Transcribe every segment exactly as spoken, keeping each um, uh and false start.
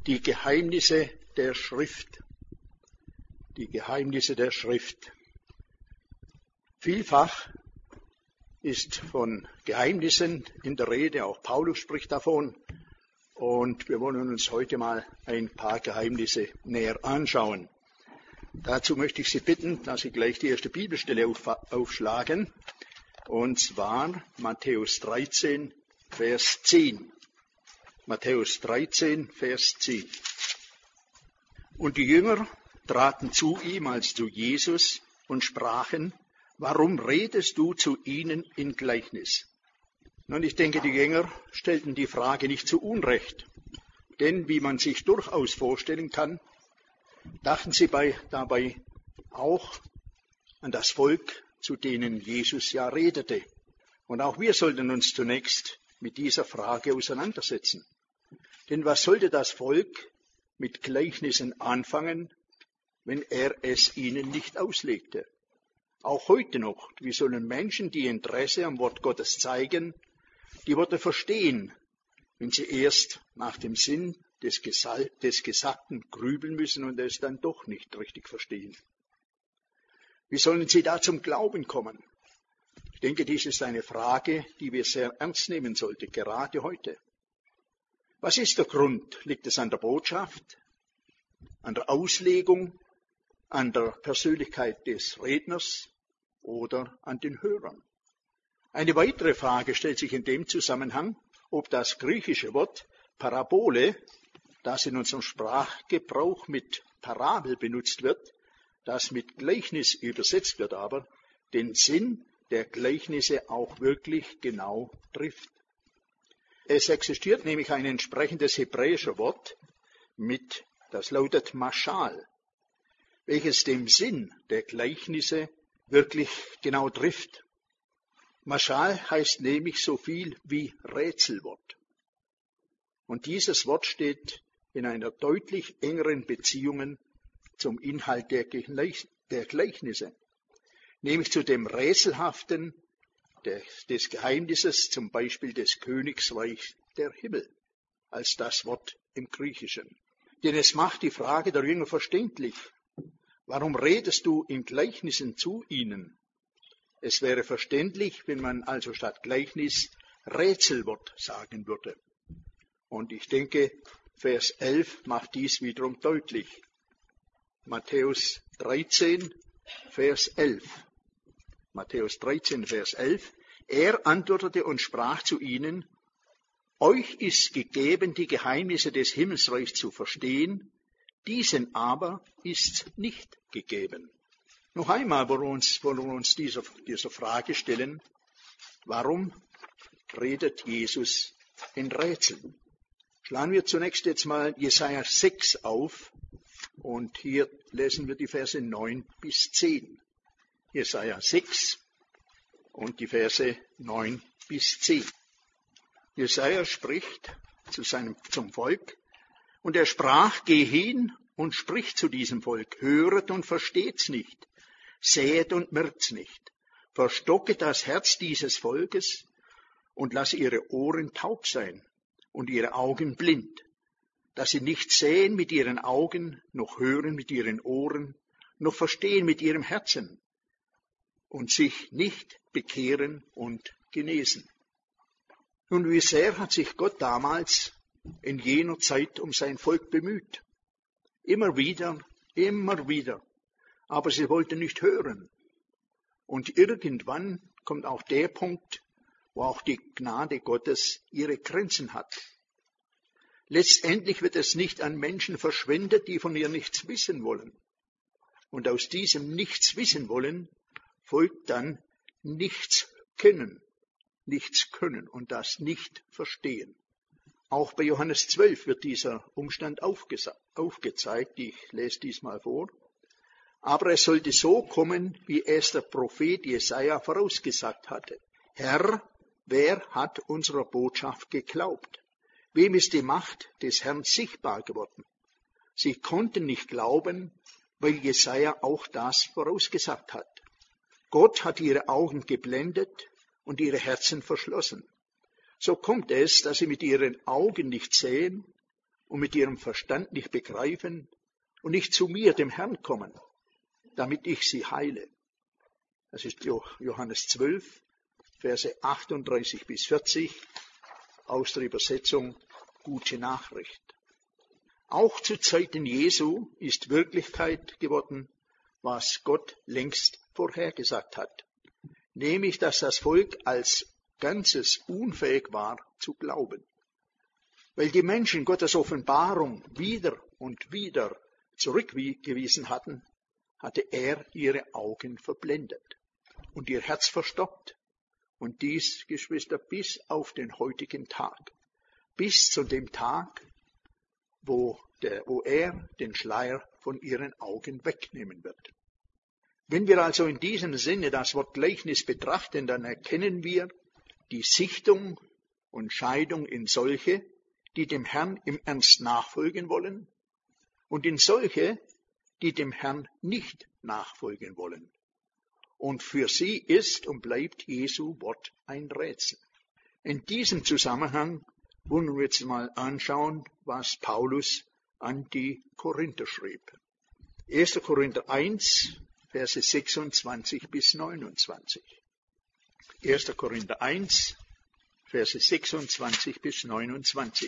Die Geheimnisse der Schrift. Die Geheimnisse der Schrift. Vielfach ist von Geheimnissen in der Rede, auch Paulus spricht davon. Und wir wollen uns heute mal ein paar Geheimnisse näher anschauen. Dazu möchte ich Sie bitten, dass Sie gleich die erste Bibelstelle auf, aufschlagen. Und zwar Matthäus dreizehn, Vers zehn. Matthäus dreizehn, Vers zehn. Und die Jünger traten zu ihm als zu Jesus und sprachen: Warum redest du zu ihnen in Gleichnis? Nun, ich denke, die Jünger stellten die Frage nicht zu Unrecht. Denn, wie man sich durchaus vorstellen kann, dachten sie bei, dabei auch an das Volk, zu denen Jesus ja redete. Und auch wir sollten uns zunächst mit dieser Frage auseinandersetzen. Denn was sollte das Volk mit Gleichnissen anfangen, wenn er es ihnen nicht auslegte? Auch heute noch, wie sollen Menschen, die Interesse am Wort Gottes zeigen, die Worte verstehen, wenn sie erst nach dem Sinn des, Gesal- des Gesagten grübeln müssen und es dann doch nicht richtig verstehen? Wie sollen sie da zum Glauben kommen? Ich denke, dies ist eine Frage, die wir sehr ernst nehmen sollten, gerade heute. Was ist der Grund? Liegt es an der Botschaft, an der Auslegung, an der Persönlichkeit des Redners oder an den Hörern? Eine weitere Frage stellt sich in dem Zusammenhang, ob das griechische Wort Parabole, das in unserem Sprachgebrauch mit Parabel benutzt wird, das mit Gleichnis übersetzt wird, aber den Sinn der Gleichnisse auch wirklich genau trifft. Es existiert nämlich ein entsprechendes hebräische Wort, mit, das lautet Mashal, welches dem Sinn der Gleichnisse wirklich genau trifft. Mashal heißt nämlich so viel wie Rätselwort. Und dieses Wort steht in einer deutlich engeren Beziehung zum Inhalt der Gleichnisse, nämlich zu dem Rätselhaften des Geheimnisses, zum Beispiel des Königsreichs der Himmel, als das Wort im Griechischen. Denn es macht die Frage der Jünger verständlich. Warum redest du in Gleichnissen zu ihnen? Es wäre verständlich, wenn man also statt Gleichnis Rätselwort sagen würde. Und ich denke, Vers elf macht dies wiederum deutlich. Matthäus dreizehn, Vers elf. Matthäus dreizehn, Vers elf. Er antwortete und sprach zu ihnen: Euch ist gegeben, die Geheimnisse des Himmelsreichs zu verstehen, diesen aber ist nicht gegeben. Noch einmal wollen wir uns, wollen wir uns dieser, dieser Frage stellen: Warum redet Jesus in Rätseln? Schlagen wir zunächst jetzt mal Jesaja sechs auf und hier lesen wir die Verse neun bis zehn. Jesaja sechs und die Verse neun bis zehn. Jesaja spricht zu seinem, zum Volk, und er sprach: Geh hin und sprich zu diesem Volk, höret und versteht's nicht, säet und merkt's nicht, verstocket das Herz dieses Volkes und lass ihre Ohren taub sein und ihre Augen blind, dass sie nicht sehen mit ihren Augen, noch hören mit ihren Ohren, noch verstehen mit ihrem Herzen und sich nicht bekehren und genesen. Nun, wie sehr hat sich Gott damals in jener Zeit um sein Volk bemüht? Immer wieder, immer wieder. Aber sie wollten nicht hören. Und irgendwann kommt auch der Punkt, wo auch die Gnade Gottes ihre Grenzen hat. Letztendlich wird es nicht an Menschen verschwendet, die von ihr nichts wissen wollen. Und aus diesem Nichts wissen wollen folgt dann nichts kennen, nichts können und das nicht verstehen. Auch bei Johannes zwölf wird dieser Umstand aufgezeigt. Ich lese dies mal vor. Aber es sollte so kommen, wie es der Prophet Jesaja vorausgesagt hatte. Herr, wer hat unserer Botschaft geglaubt? Wem ist die Macht des Herrn sichtbar geworden? Sie konnten nicht glauben, weil Jesaja auch das vorausgesagt hat. Gott hat ihre Augen geblendet und ihre Herzen verschlossen. So kommt es, dass sie mit ihren Augen nicht sehen und mit ihrem Verstand nicht begreifen und nicht zu mir, dem Herrn, kommen, damit ich sie heile. Das ist Johannes zwölf, Verse achtunddreißig bis vierzig, aus der Übersetzung Gute Nachricht. Auch zu Zeiten Jesu ist Wirklichkeit geworden, was Gott längst vorhergesagt hat, nämlich, dass das Volk als Ganzes unfähig war zu glauben. Weil die Menschen Gottes Offenbarung wieder und wieder zurückgewiesen hatten, hatte er ihre Augen verblendet und ihr Herz verstockt. Und dies, Geschwister, bis auf den heutigen Tag, bis zu dem Tag, wo, der, wo er den Schleier von ihren Augen wegnehmen wird. Wenn wir also in diesem Sinne das Wort Gleichnis betrachten, dann erkennen wir die Sichtung und Scheidung in solche, die dem Herrn im Ernst nachfolgen wollen, und in solche, die dem Herrn nicht nachfolgen wollen. Und für sie ist und bleibt Jesu Wort ein Rätsel. In diesem Zusammenhang wollen wir jetzt mal anschauen, was Paulus an die Korinther schrieb. erster Korinther eins, Verse sechsundzwanzig bis neunundzwanzig. erster Korinther eins, Verse sechsundzwanzig bis neunundzwanzig.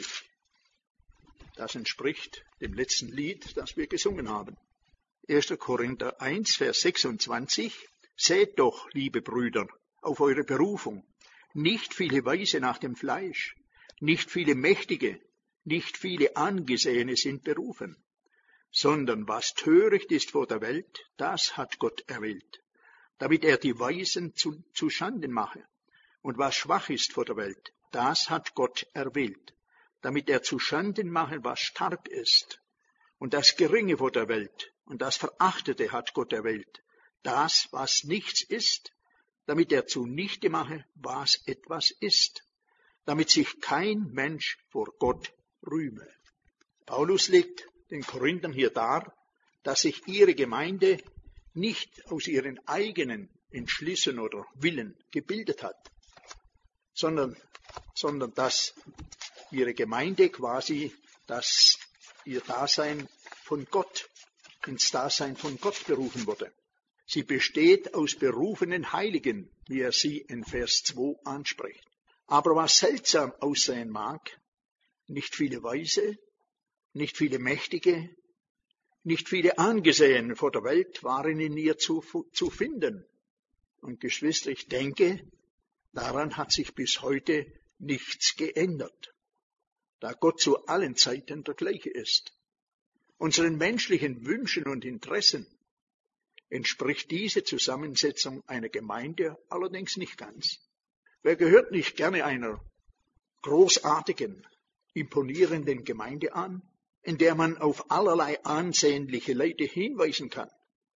Das entspricht dem letzten Lied, das wir gesungen haben. erster Korinther eins, Vers sechsundzwanzig. Seht doch, liebe Brüder, auf eure Berufung, nicht viele Weise nach dem Fleisch, nicht viele Mächtige, nicht viele Angesehene sind berufen, sondern was töricht ist vor der Welt, das hat Gott erwählt, damit er die Weisen zu, zu Schanden mache. Und was schwach ist vor der Welt, das hat Gott erwählt, damit er zu Schanden mache, was stark ist. Und das Geringe vor der Welt und das Verachtete hat Gott erwählt, das, was nichts ist, damit er zunichte mache, was etwas ist, damit sich kein Mensch vor Gott rühme. Paulus legt den Korinthern hier dar, dass sich ihre Gemeinde nicht aus ihren eigenen Entschlüssen oder Willen gebildet hat, sondern, sondern dass ihre Gemeinde quasi dass ihr Dasein von Gott, ins Dasein von Gott berufen wurde. Sie besteht aus berufenen Heiligen, wie er sie in Vers zwei anspricht. Aber was seltsam aussehen mag, nicht viele Weise, nicht viele Mächtige, nicht viele Angesehene vor der Welt waren in ihr zu, zu finden. Und Geschwister, ich denke, daran hat sich bis heute nichts geändert, da Gott zu allen Zeiten der gleiche ist. Unseren menschlichen Wünschen und Interessen entspricht diese Zusammensetzung einer Gemeinde allerdings nicht ganz. Wer gehört nicht gerne einer großartigen, imponierenden Gemeinde an, in der man auf allerlei ansehnliche Leute hinweisen kann,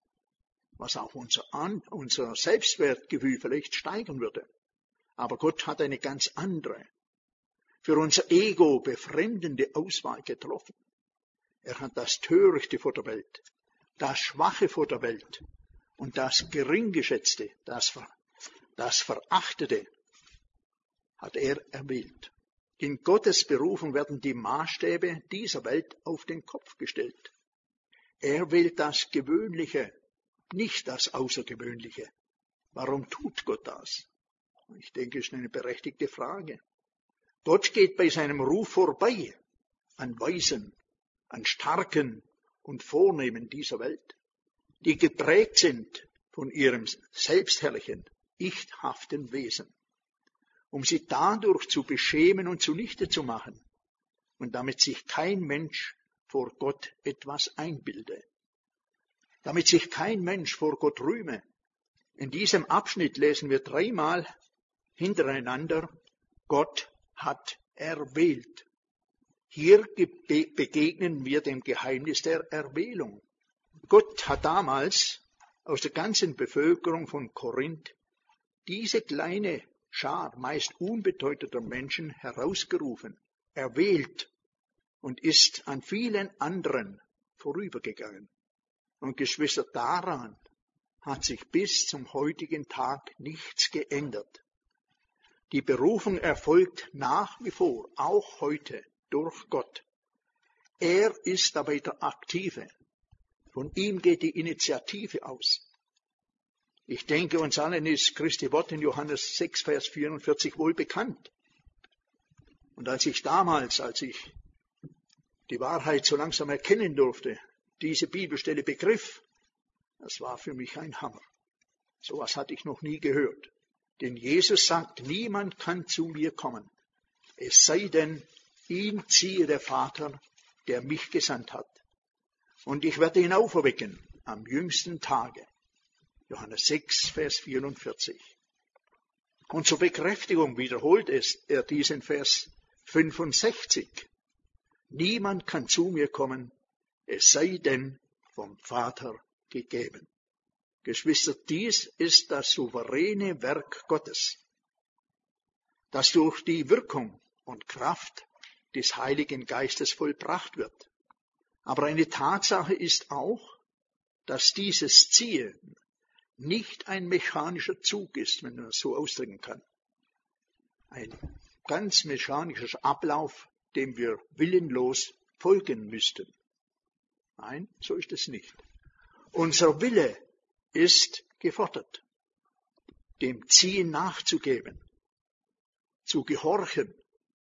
was auch unser, an, unser Selbstwertgefühl vielleicht steigern würde. Aber Gott hat eine ganz andere, für unser Ego befremdende Auswahl getroffen. Er hat das Törichte vor der Welt, das Schwache vor der Welt und das Geringgeschätzte, das, das Verachtete hat er erwählt. In Gottes Berufung werden die Maßstäbe dieser Welt auf den Kopf gestellt. Er wählt das Gewöhnliche, nicht das Außergewöhnliche. Warum tut Gott das? Ich denke, es ist eine berechtigte Frage. Gott geht bei seinem Ruf vorbei an Weisen, an Starken und Vornehmen dieser Welt, die geprägt sind von ihrem selbstherrlichen, ichthaften Wesen, um sie dadurch zu beschämen und zunichte zu machen und damit sich kein Mensch vor Gott etwas einbilde, damit sich kein Mensch vor Gott rühme. In diesem Abschnitt lesen wir dreimal hintereinander, Gott hat erwählt. Hier begegnen wir dem Geheimnis der Erwählung. Gott hat damals aus der ganzen Bevölkerung von Korinth diese kleine Schar meist unbedeuteter Menschen herausgerufen, erwählt und ist an vielen anderen vorübergegangen. Und Geschwister, daran hat sich bis zum heutigen Tag nichts geändert. Die Berufung erfolgt nach wie vor, auch heute, durch Gott. Er ist dabei der Aktive. Von ihm geht die Initiative aus. Ich denke, uns allen ist Christi Wort in Johannes sechs, Vers vierundvierzig wohl bekannt. Und als ich damals, als ich die Wahrheit so langsam erkennen durfte, diese Bibelstelle begriff, das war für mich ein Hammer. So etwas hatte ich noch nie gehört. Denn Jesus sagt, niemand kann zu mir kommen, es sei denn, ihn ziehe der Vater, der mich gesandt hat. Und ich werde ihn auferwecken am jüngsten Tage. Johannes sechs, Vers vierundvierzig. Und zur Bekräftigung wiederholt es er diesen Vers fünfundsechzig. Niemand kann zu mir kommen, es sei denn vom Vater gegeben. Geschwister, dies ist das souveräne Werk Gottes, das durch die Wirkung und Kraft des Heiligen Geistes vollbracht wird. Aber eine Tatsache ist auch, dass dieses Ziehen nicht ein mechanischer Zug ist, wenn man es so ausdrücken kann. Ein ganz mechanischer Ablauf, dem wir willenlos folgen müssten. Nein, so ist es nicht. Unser Wille ist gefordert, dem Ziehen nachzugeben, zu gehorchen.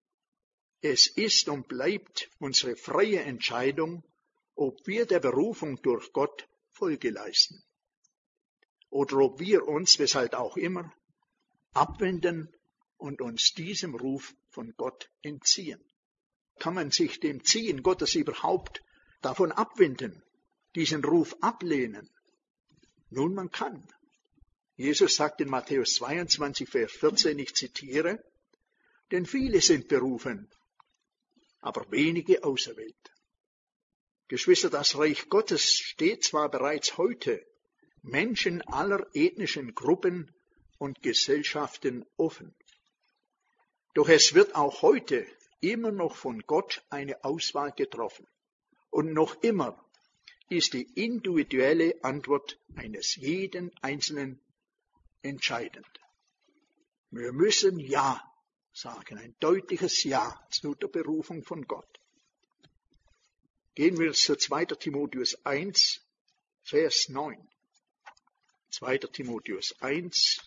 Es ist und bleibt unsere freie Entscheidung, ob wir der Berufung durch Gott Folge leisten oder ob wir uns, weshalb auch immer, abwenden und uns diesem Ruf von Gott entziehen. Kann man sich dem Ziehen Gottes überhaupt davon abwenden, diesen Ruf ablehnen? Nun, man kann. Jesus sagt in Matthäus zweiundzwanzig, Vers vierzehn, ich zitiere, denn viele sind berufen, aber wenige auserwählt. Geschwister, das Reich Gottes steht zwar bereits heute Menschen aller ethnischen Gruppen und Gesellschaften offen. Doch es wird auch heute immer noch von Gott eine Auswahl getroffen. Und noch immer ist die individuelle Antwort eines jeden Einzelnen entscheidend. Wir müssen Ja sagen, ein deutliches Ja zu der Berufung von Gott. Gehen wir zu zweiter Timotheus eins, Vers neun. zweiter Timotheus eins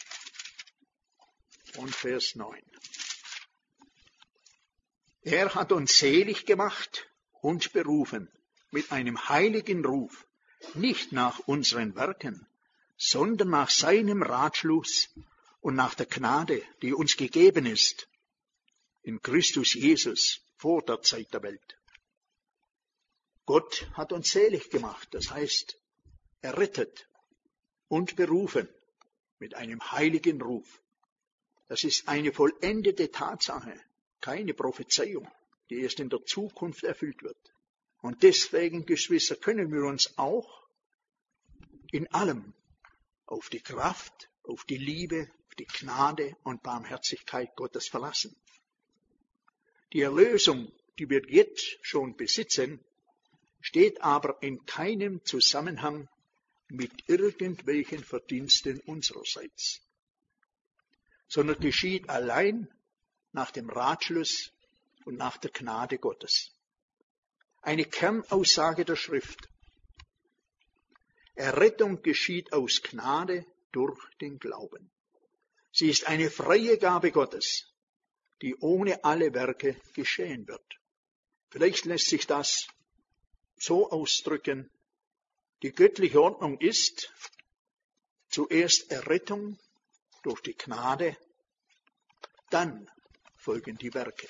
und Vers neun. Er hat uns selig gemacht und berufen mit einem heiligen Ruf, nicht nach unseren Werken, sondern nach seinem Ratschluss und nach der Gnade, die uns gegeben ist, in Christus Jesus vor der Zeit der Welt. Gott hat uns selig gemacht, das heißt, errettet und berufen mit einem heiligen Ruf. Das ist eine vollendete Tatsache, keine Prophezeiung, die erst in der Zukunft erfüllt wird. Und deswegen, Geschwister, können wir uns auch in allem auf die Kraft, auf die Liebe, auf die Gnade und Barmherzigkeit Gottes verlassen. Die Erlösung, die wir jetzt schon besitzen, steht aber in keinem Zusammenhang mit irgendwelchen Verdiensten unsererseits, sondern geschieht allein nach dem Ratschluss und nach der Gnade Gottes. Eine Kernaussage der Schrift. Errettung geschieht aus Gnade durch den Glauben. Sie ist eine freie Gabe Gottes, die ohne alle Werke geschehen wird. Vielleicht lässt sich das so ausdrücken, die göttliche Ordnung ist zuerst Errettung durch die Gnade, dann folgen die Werke.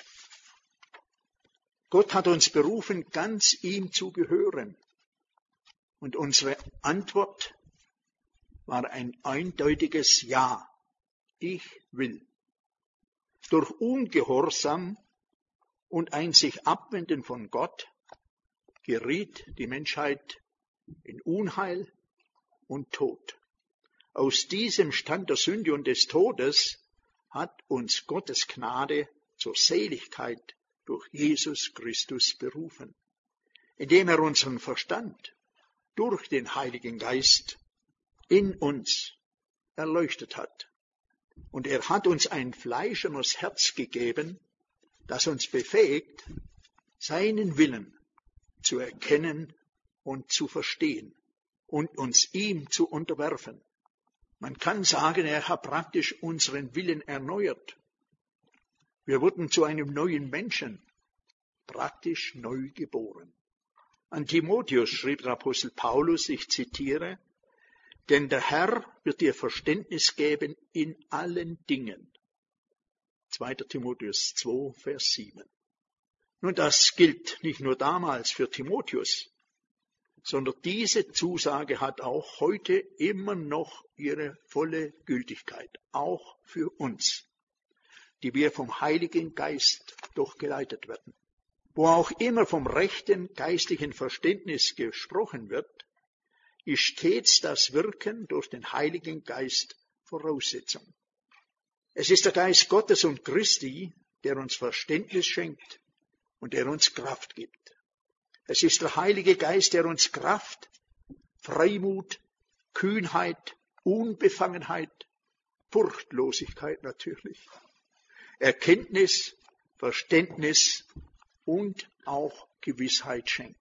Gott hat uns berufen, ganz ihm zu gehören. Und unsere Antwort war ein eindeutiges Ja. Ich will. Durch Ungehorsam und ein sich abwenden von Gott geriet die Menschheit in Unheil und Tod. Aus diesem Stand der Sünde und des Todes hat uns Gottes Gnade zur Seligkeit durch Jesus Christus berufen, indem er unseren Verstand durch den Heiligen Geist in uns erleuchtet hat. Und er hat uns ein fleischernes Herz gegeben, das uns befähigt, seinen Willen zu erkennen und zu verstehen und uns ihm zu unterwerfen. Man kann sagen, er hat praktisch unseren Willen erneuert. Wir wurden zu einem neuen Menschen, praktisch neu geboren. An Timotheus schrieb der Apostel Paulus, ich zitiere, denn der Herr wird dir Verständnis geben in allen Dingen. zweiter Timotheus zwei, Vers sieben. Nun, das gilt nicht nur damals für Timotheus, sondern diese Zusage hat auch heute immer noch ihre volle Gültigkeit, auch für uns, die wir vom Heiligen Geist durchgeleitet werden. Wo auch immer vom rechten geistlichen Verständnis gesprochen wird, ist stets das Wirken durch den Heiligen Geist Voraussetzung. Es ist der Geist Gottes und Christi, der uns Verständnis schenkt und der uns Kraft gibt. Es ist der Heilige Geist, der uns Kraft, Freimut, Kühnheit, Unbefangenheit, Furchtlosigkeit natürlich, Erkenntnis, Verständnis und auch Gewissheit schenkt.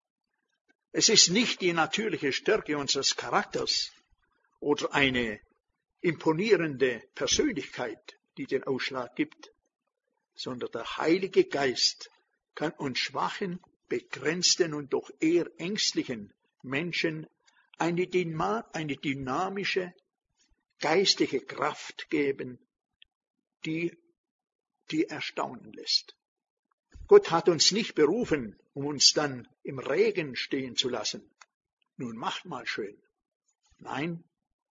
Es ist nicht die natürliche Stärke unseres Charakters oder eine imponierende Persönlichkeit, die den Ausschlag gibt, sondern der Heilige Geist kann uns schwachen, begrenzten und doch eher ängstlichen Menschen eine, eine dynamische, geistliche Kraft geben, die, die erstaunen lässt. Gott hat uns nicht berufen, um uns dann im Regen stehen zu lassen. Nun macht mal schön. Nein,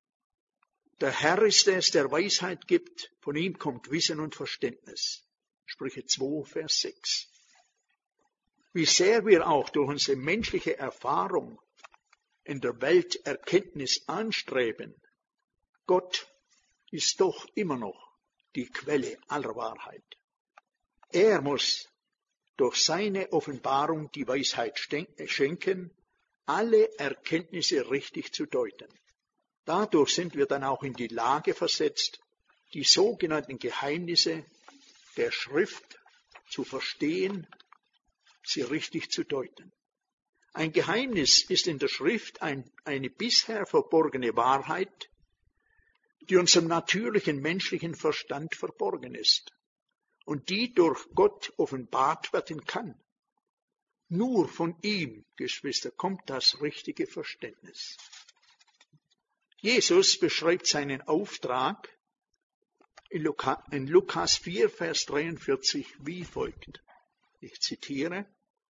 der Herr ist es, der Weisheit gibt, von ihm kommt Wissen und Verständnis. Sprüche zwei, Vers sechs. Wie sehr wir auch durch unsere menschliche Erfahrung in der Welt Erkenntnis anstreben, Gott ist doch immer noch die Quelle aller Wahrheit. Er muss durch seine Offenbarung die Weisheit schenken, alle Erkenntnisse richtig zu deuten. Dadurch sind wir dann auch in die Lage versetzt, die sogenannten Geheimnisse der Schrift zu verstehen, sie richtig zu deuten. Ein Geheimnis ist in der Schrift ein, eine bisher verborgene Wahrheit, die unserem natürlichen menschlichen Verstand verborgen ist und die durch Gott offenbart werden kann. Nur von ihm, Geschwister, kommt das richtige Verständnis. Jesus beschreibt seinen Auftrag in Lukas vier, Vers dreiundvierzig wie folgt. Ich zitiere.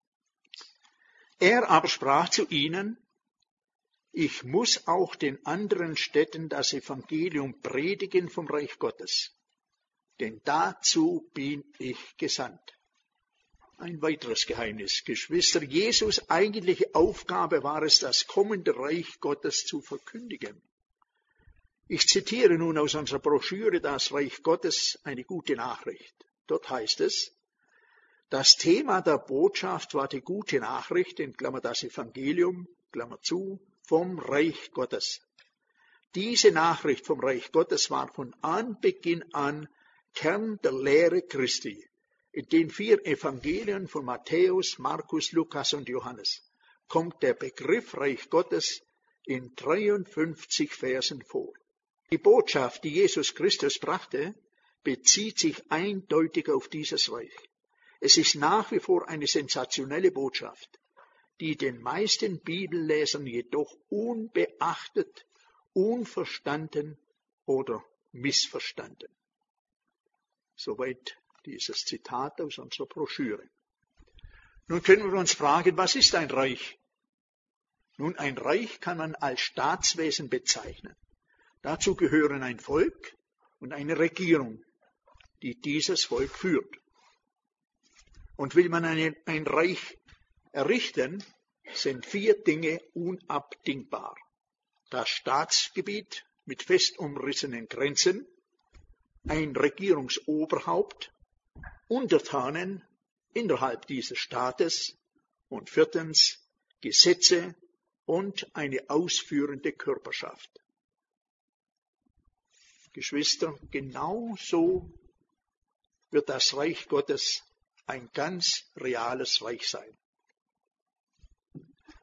Er aber sprach zu ihnen, ich muss auch den anderen Städten das Evangelium predigen vom Reich Gottes, denn dazu bin ich gesandt. Ein weiteres Geheimnis, Geschwister, Jesus' eigentliche Aufgabe war es, das kommende Reich Gottes zu verkündigen. Ich zitiere nun aus unserer Broschüre Das Reich Gottes, eine gute Nachricht. Dort heißt es, das Thema der Botschaft war die gute Nachricht, in Klammer das Evangelium, Klammer zu, vom Reich Gottes. Diese Nachricht vom Reich Gottes war von Anbeginn an Kern der Lehre Christi, in den vier Evangelien von Matthäus, Markus, Lukas und Johannes kommt der Begriff Reich Gottes in dreiundfünfzig Versen vor. Die Botschaft, die Jesus Christus brachte, bezieht sich eindeutig auf dieses Reich. Es ist nach wie vor eine sensationelle Botschaft, die den meisten Bibellesern jedoch unbeachtet, unverstanden oder missverstanden. Soweit dieses Zitat aus unserer Broschüre. Nun können wir uns fragen, was ist ein Reich? Nun, ein Reich kann man als Staatswesen bezeichnen. Dazu gehören ein Volk und eine Regierung, die dieses Volk führt. Und will man eine, ein Reich errichten, sind vier Dinge unabdingbar. Das Staatsgebiet mit fest umrissenen Grenzen, ein Regierungsoberhaupt, Untertanen innerhalb dieses Staates und viertens Gesetze und eine ausführende Körperschaft. Geschwister, genau so wird das Reich Gottes ein ganz reales Reich sein.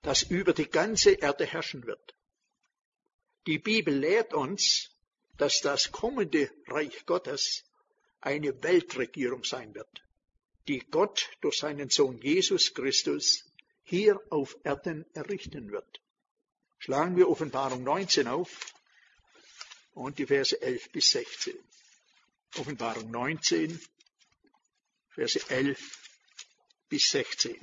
das über die ganze Erde herrschen wird. Die Bibel lehrt uns, dass das kommende Reich Gottes eine Weltregierung sein wird, die Gott durch seinen Sohn Jesus Christus hier auf Erden errichten wird. Schlagen wir Offenbarung neunzehn auf und die Verse elf bis sechzehn. Offenbarung neunzehn, Verse elf bis sechzehn.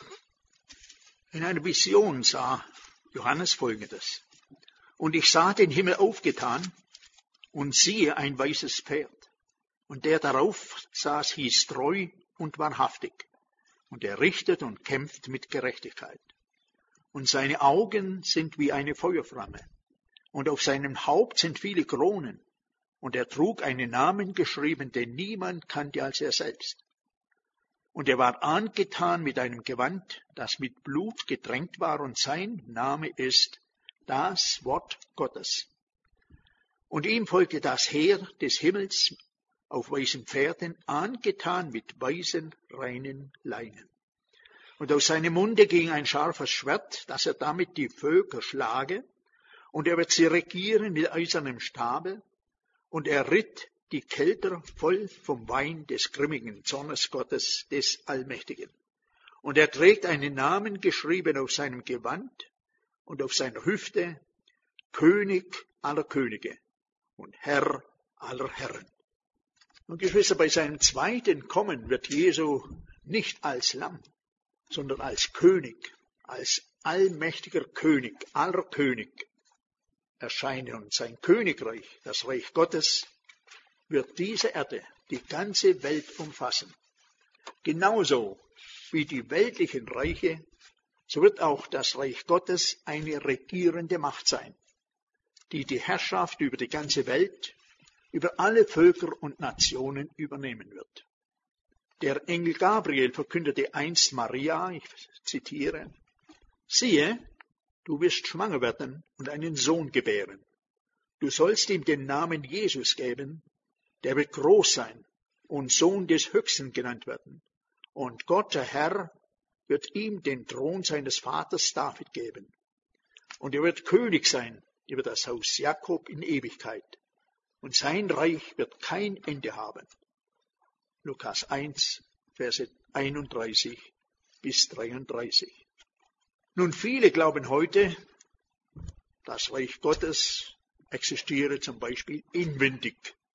In einer Vision sah Johannes Folgendes. Und ich sah den Himmel aufgetan und siehe ein weißes Pferd. Und der darauf saß, hieß treu und wahrhaftig. Und er richtet und kämpft mit Gerechtigkeit. Und seine Augen sind wie eine Feuerflamme. Und auf seinem Haupt sind viele Kronen. Und er trug einen Namen geschrieben, den niemand kannte als er selbst. Und er war angetan mit einem Gewand, das mit Blut getränkt war, und sein Name ist das Wort Gottes. Und ihm folgte das Heer des Himmels auf weißen Pferden, angetan mit weißen, reinen Leinen. Und aus seinem Munde ging ein scharfes Schwert, dass er damit die Völker schlage, und er wird sie regieren mit eisernem Stabe, und er ritt die Kelter voll vom Wein des grimmigen Zornes Gottes, des Allmächtigen. Und er trägt einen Namen geschrieben auf seinem Gewand und auf seiner Hüfte, König aller Könige und Herr aller Herren. Und Geschwister, bei seinem zweiten Kommen wird Jesu nicht als Lamm, sondern als König, als allmächtiger König, aller König erscheinen. Und sein Königreich, das Reich Gottes, wird diese Erde, die ganze Welt umfassen. Genauso wie die weltlichen Reiche, so wird auch das Reich Gottes eine regierende Macht sein, die die Herrschaft über die ganze Welt, über alle Völker und Nationen übernehmen wird. Der Engel Gabriel verkündete einst Maria, ich zitiere, siehe, du wirst schwanger werden und einen Sohn gebären. Du sollst ihm den Namen Jesus geben, der wird groß sein und Sohn des Höchsten genannt werden. Und Gott, der Herr, wird ihm den Thron seines Vaters David geben. Und er wird König sein über das Haus Jakob in Ewigkeit. Und sein Reich wird kein Ende haben. Lukas eins, Verse einunddreißig bis dreiunddreißig. Nun, viele glauben heute, das Reich Gottes existiere zum Beispiel inwendig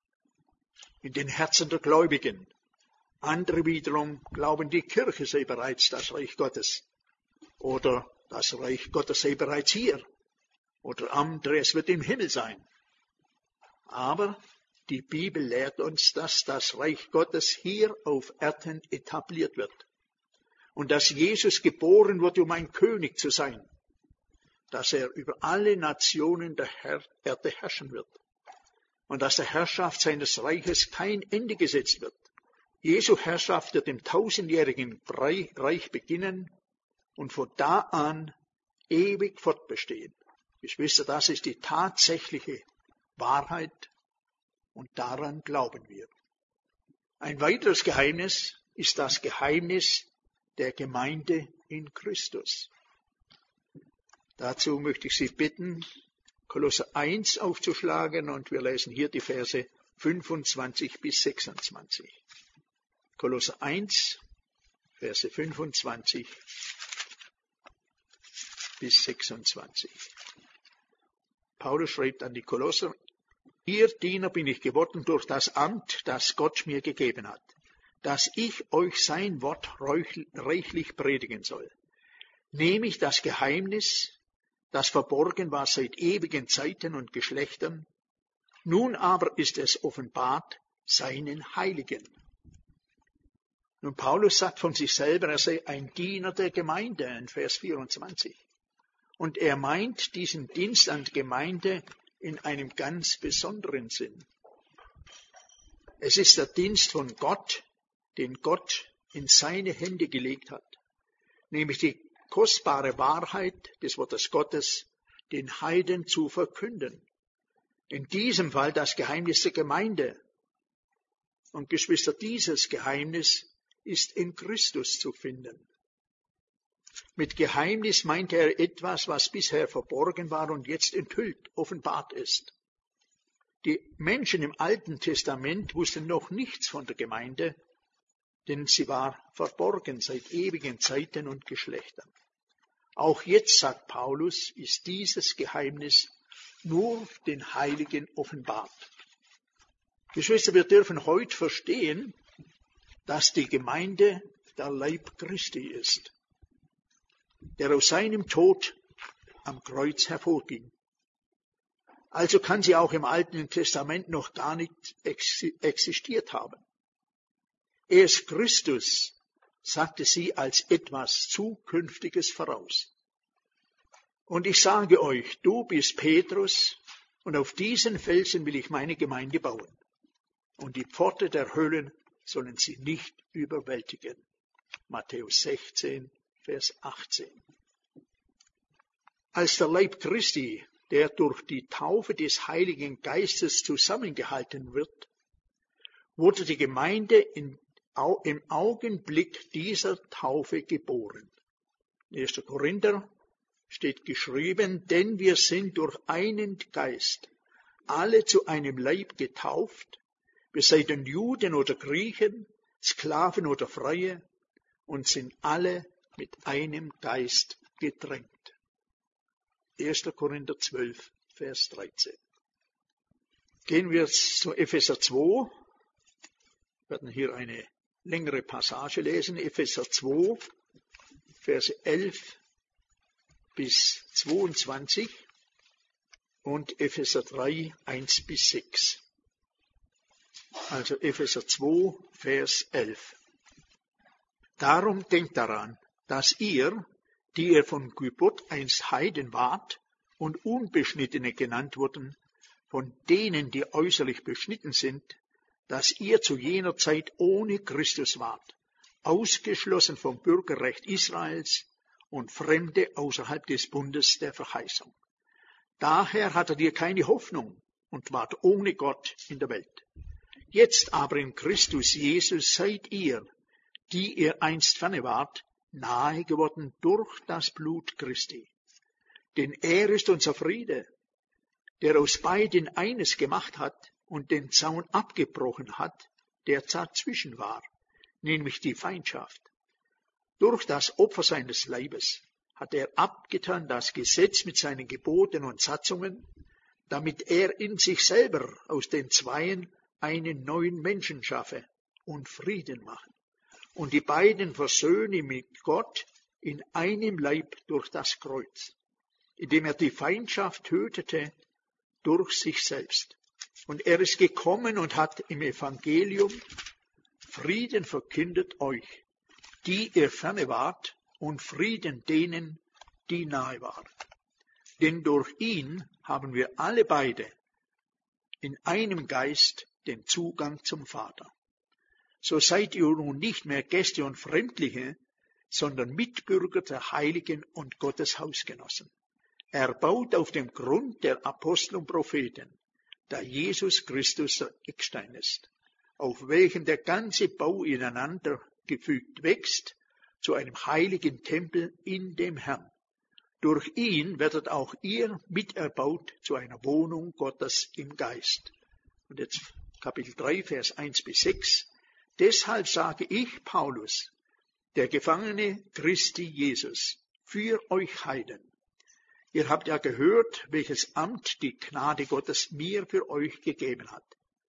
in den Herzen der Gläubigen. Andere wiederum glauben, die Kirche sei bereits das Reich Gottes. Oder das Reich Gottes sei bereits hier. Oder andere, es wird im Himmel sein. Aber die Bibel lehrt uns, dass das Reich Gottes hier auf Erden etabliert wird. Und dass Jesus geboren wurde, um ein König zu sein. Dass er über alle Nationen der Erde herrschen wird. Und dass der Herrschaft seines Reiches kein Ende gesetzt wird. Jesu Herrschaft wird im tausendjährigen Reich beginnen und von da an ewig fortbestehen. Geschwister, das ist die tatsächliche Wahrheit und daran glauben wir. Ein weiteres Geheimnis ist das Geheimnis der Gemeinde in Christus. Dazu möchte ich Sie bitten, Kolosser eins aufzuschlagen und wir lesen hier die Verse fünfundzwanzig bis sechsundzwanzig. Kolosser eins, Verse fünfundzwanzig bis sechsundzwanzig. Paulus schreibt an die Kolosser, ihr Diener bin ich geworden durch das Amt, das Gott mir gegeben hat, dass ich euch sein Wort reichlich predigen soll. Nehme ich das Geheimnis, das verborgen war seit ewigen Zeiten und Geschlechtern, nun aber ist es offenbart seinen Heiligen. Nun, Paulus sagt von sich selber, er sei ein Diener der Gemeinde, in Vers vierundzwanzig. Und er meint diesen Dienst an die Gemeinde in einem ganz besonderen Sinn. Es ist der Dienst von Gott, den Gott in seine Hände gelegt hat, nämlich die kostbare Wahrheit des Wortes Gottes den Heiden zu verkünden. In diesem Fall das Geheimnis der Gemeinde. Und Geschwister, dieses Geheimnis ist in Christus zu finden. Mit Geheimnis meinte er etwas, was bisher verborgen war und jetzt enthüllt, offenbart ist. Die Menschen im Alten Testament wussten noch nichts von der Gemeinde, denn sie war verborgen seit ewigen Zeiten und Geschlechtern. Auch jetzt, sagt Paulus, ist dieses Geheimnis nur den Heiligen offenbart. Geschwister, wir dürfen heute verstehen, dass die Gemeinde der Leib Christi ist, der aus seinem Tod am Kreuz hervorging. Also kann sie auch im Alten Testament noch gar nicht existiert haben. Erst Christus sagte sie als etwas Zukünftiges voraus. Und ich sage euch, du bist Petrus, und auf diesen Felsen will ich meine Gemeinde bauen. Und die Pforte der Hölle sollen sie nicht überwältigen. Matthäus sechzehn, Vers achtzehn. Als der Leib Christi, der durch die Taufe des Heiligen Geistes zusammengehalten wird, wurde die Gemeinde in, im Augenblick dieser Taufe geboren. erster Korinther steht geschrieben, denn wir sind durch einen Geist alle zu einem Leib getauft, wir seien Juden oder Griechen, Sklaven oder Freie, und sind alle mit einem Geist getränkt. erster Korinther zwölf, Vers dreizehn. Gehen wir zu Epheser zwei. Wir werden hier eine längere Passage lesen. Epheser zwei, Verse elf bis zweiundzwanzig und Epheser drei, eins bis sechs. Also Epheser zwei, Vers elf. Darum denkt daran, dass ihr, die ihr von Geburt einst Heiden wart und Unbeschnittene genannt wurden, von denen, die äußerlich beschnitten sind, dass ihr zu jener Zeit ohne Christus wart, ausgeschlossen vom Bürgerrecht Israels und Fremde außerhalb des Bundes der Verheißung. Daher hattet ihr keine Hoffnung und wart ohne Gott in der Welt. Jetzt aber in Christus Jesus seid ihr, die ihr einst ferne wart, nahe geworden durch das Blut Christi. Denn er ist unser Friede, der aus beiden eines gemacht hat und den Zaun abgebrochen hat, der dazwischen war, nämlich die Feindschaft. Durch das Opfer seines Leibes hat er abgetan das Gesetz mit seinen Geboten und Satzungen, damit er in sich selber aus den Zweien einen neuen Menschen schaffe und Frieden mache. Und die beiden versöhne mit Gott in einem Leib durch das Kreuz, indem er die Feindschaft tötete durch sich selbst. Und er ist gekommen und hat im Evangelium Frieden verkündet euch, die ihr ferne wart, und Frieden denen, die nahe waren. Denn durch ihn haben wir alle beide in einem Geist den Zugang zum Vater. So seid ihr nun nicht mehr Gäste und Fremdlinge, sondern Mitbürger der Heiligen und Gottes Hausgenossen. Erbaut auf dem Grund der Apostel und Propheten, da Jesus Christus der Eckstein ist, auf welchem der ganze Bau ineinander gefügt wächst, zu einem heiligen Tempel in dem Herrn. Durch ihn werdet auch ihr miterbaut zu einer Wohnung Gottes im Geist. Und jetzt Kapitel drei, Vers eins bis sechs. Deshalb sage ich, Paulus, der Gefangene Christi Jesus, für euch Heiden. Ihr habt ja gehört, welches Amt die Gnade Gottes mir für euch gegeben hat.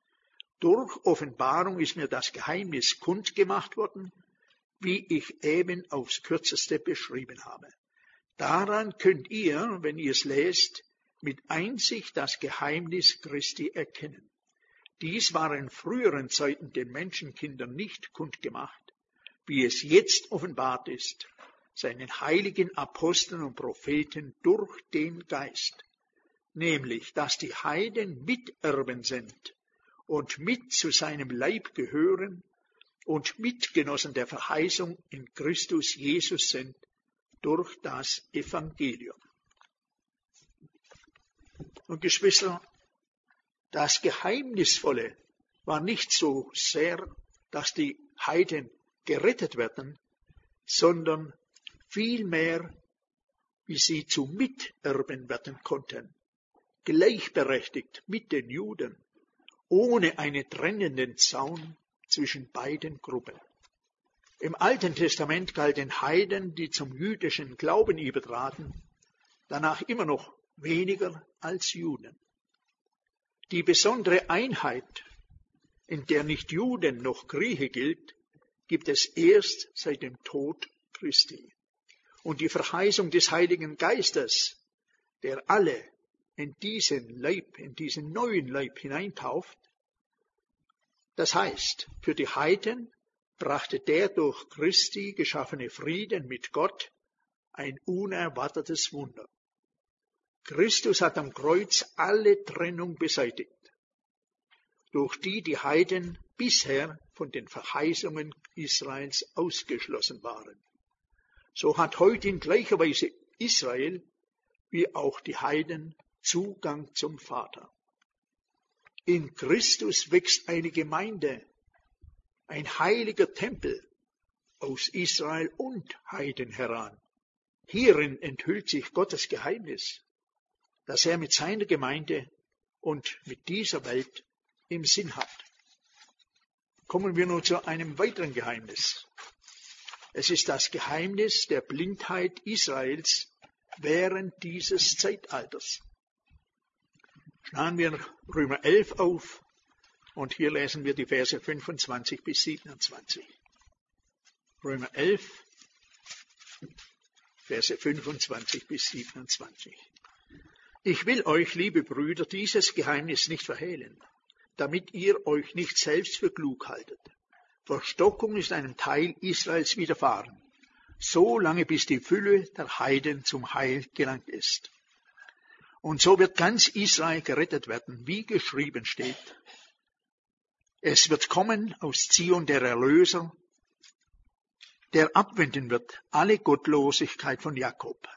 Durch Offenbarung ist mir das Geheimnis kundgemacht worden, wie ich eben aufs Kürzeste beschrieben habe. Daran könnt ihr, wenn ihr es lest, mit Einsicht das Geheimnis Christi erkennen. Dies war in früheren Zeiten den Menschenkindern nicht kundgemacht, wie es jetzt offenbart ist, seinen heiligen Aposteln und Propheten durch den Geist, nämlich, dass die Heiden Miterben sind und mit zu seinem Leib gehören und Mitgenossen der Verheißung in Christus Jesus sind, durch das Evangelium. Und Geschwister, das Geheimnisvolle war nicht so sehr, dass die Heiden gerettet werden, sondern vielmehr, wie sie zu Miterben werden konnten, gleichberechtigt mit den Juden, ohne einen trennenden Zaun zwischen beiden Gruppen. Im Alten Testament galten Heiden, die zum jüdischen Glauben übertraten, danach immer noch weniger als Juden. Die besondere Einheit, in der nicht Juden noch Grieche gilt, gibt es erst seit dem Tod Christi. Und die Verheißung des Heiligen Geistes, der alle in diesen Leib, in diesen neuen Leib hineintauft, das heißt, für die Heiden brachte der durch Christi geschaffene Frieden mit Gott ein unerwartetes Wunder. Christus hat am Kreuz alle Trennung beseitigt, durch die die Heiden bisher von den Verheißungen Israels ausgeschlossen waren. So hat heute in gleicher Weise Israel wie auch die Heiden Zugang zum Vater. In Christus wächst eine Gemeinde, ein heiliger Tempel aus Israel und Heiden heran. Hierin enthüllt sich Gottes Geheimnis, das er mit seiner Gemeinde und mit dieser Welt im Sinn hat. Kommen wir nun zu einem weiteren Geheimnis. Es ist das Geheimnis der Blindheit Israels während dieses Zeitalters. Schlagen wir Römer elf auf und hier lesen wir die Verse fünfundzwanzig bis siebenundzwanzig. Römer elf, Verse fünfundzwanzig bis siebenundzwanzig. Ich will euch, liebe Brüder, dieses Geheimnis nicht verhehlen, damit ihr euch nicht selbst für klug haltet. Verstockung ist einem Teil Israels widerfahren, so lange bis die Fülle der Heiden zum Heil gelangt ist. Und so wird ganz Israel gerettet werden, wie geschrieben steht. Es wird kommen aus Zion der Erlöser, der abwenden wird alle Gottlosigkeit von Jakob.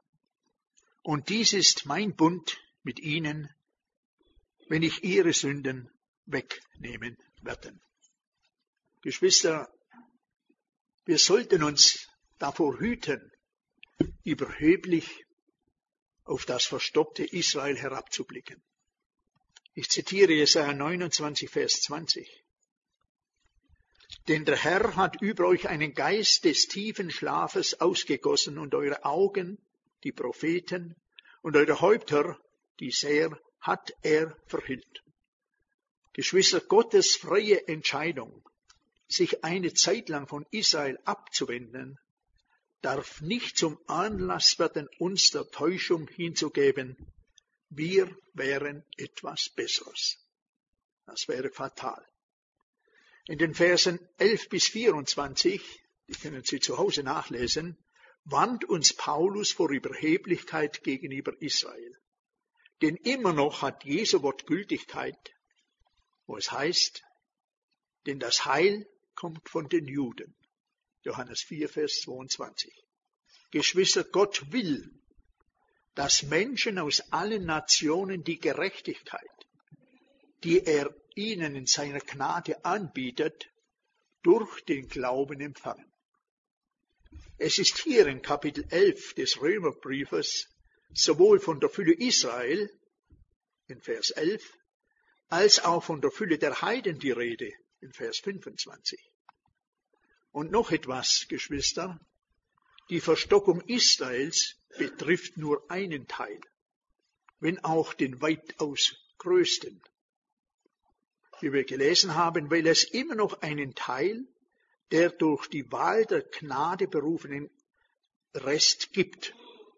Und dies ist mein Bund mit ihnen, wenn ich ihre Sünden wegnehmen werde. Geschwister, wir sollten uns davor hüten, überheblich auf das verstockte Israel herabzublicken. Ich zitiere Jesaja neunundzwanzig, Vers zwanzig. Denn der Herr hat über euch einen Geist des tiefen Schlafes ausgegossen und eure Augen, die Propheten, und eure Häupter, die Seher, hat er verhüllt. Geschwister, Gottes freie Entscheidung, sich eine Zeit lang von Israel abzuwenden, darf nicht zum Anlass werden, uns der Täuschung hinzugeben, wir wären etwas Besseres. Das wäre fatal. In den Versen elf bis vierundzwanzig, die können Sie zu Hause nachlesen, warnt uns Paulus vor Überheblichkeit gegenüber Israel. Denn immer noch hat Jesu Wort Gültigkeit, wo es heißt, denn das Heil kommt von den Juden. Johannes vier, Vers zweiundzwanzig. Geschwister, Gott will, dass Menschen aus allen Nationen die Gerechtigkeit, die er ihnen in seiner Gnade anbietet, durch den Glauben empfangen. Es ist hier in Kapitel elf des Römerbriefes sowohl von der Fülle Israel, in Vers elf, als auch von der Fülle der Heiden die Rede, in Vers fünfundzwanzig. Und noch etwas, Geschwister, die Verstockung Israels betrifft nur einen Teil, wenn auch den weitaus größten. Wie wir gelesen haben, weil es immer noch einen Teil der durch die Wahl der Gnade berufenen Rest gibt.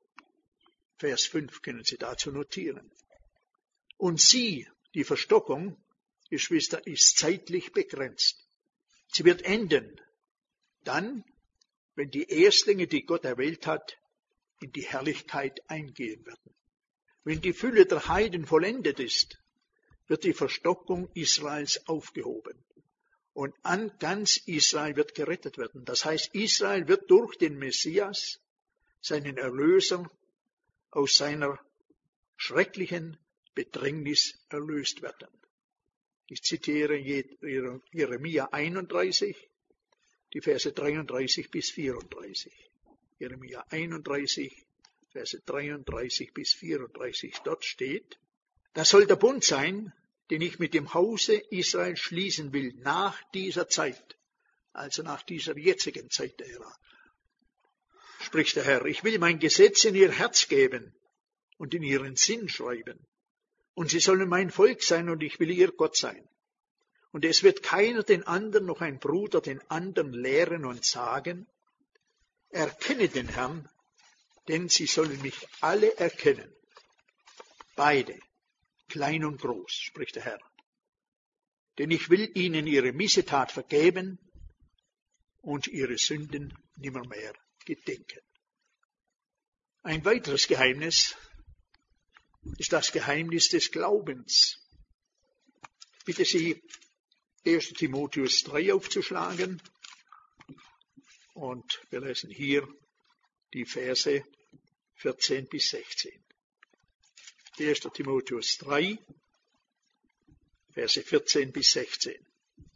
Vers fünf können Sie dazu notieren. Und sie, die Verstockung, Geschwister, ist zeitlich begrenzt. Sie wird enden, dann, wenn die Erstlinge, die Gott erwählt hat, in die Herrlichkeit eingehen werden. Wenn die Fülle der Heiden vollendet ist, wird die Verstockung Israels aufgehoben. Und an ganz Israel wird gerettet werden. Das heißt, Israel wird durch den Messias, seinen Erlöser, aus seiner schrecklichen Bedrängnis erlöst werden. Ich zitiere Jeremia einunddreißig, die Verse dreiunddreißig bis vierunddreißig. Jeremia einunddreißig, Verse dreiunddreißig bis vierunddreißig, dort steht, das soll der Bund sein, den ich mit dem Hause Israel schließen will nach dieser Zeit, also nach dieser jetzigen Zeitära. Spricht der Herr, ich will mein Gesetz in ihr Herz geben und in ihren Sinn schreiben. Und sie sollen mein Volk sein und ich will ihr Gott sein. Und es wird keiner den anderen, noch ein Bruder den anderen lehren und sagen, erkenne den Herrn, denn sie sollen mich alle erkennen. Beide, klein und groß, spricht der Herr. Denn ich will ihnen ihre Missetat vergeben und ihre Sünden nimmermehr gedenken. Ein weiteres Geheimnis ist das Geheimnis des Glaubens. Ich bitte Sie, erster Timotheus drei aufzuschlagen. Und wir lesen hier die Verse vierzehn bis sechzehn. erster Timotheus drei, Verse vierzehn bis sechzehn.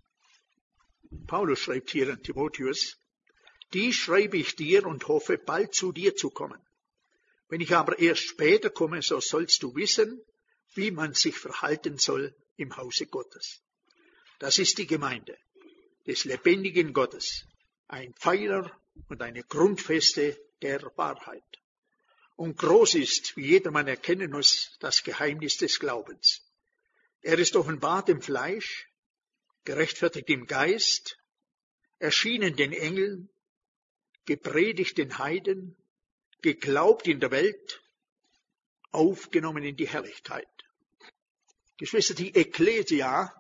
Paulus schreibt hier an Timotheus, dies schreibe ich dir und hoffe, bald zu dir zu kommen. Wenn ich aber erst später komme, so sollst du wissen, wie man sich verhalten soll im Hause Gottes. Das ist die Gemeinde des lebendigen Gottes, ein Pfeiler und eine Grundfeste der Wahrheit. Und groß ist, wie jedermann erkennen muss, das Geheimnis des Glaubens. Er ist offenbart im Fleisch, gerechtfertigt im Geist, erschienen den Engeln, gepredigt den Heiden, geglaubt in der Welt, aufgenommen in die Herrlichkeit. Geschwister, die Ekklesia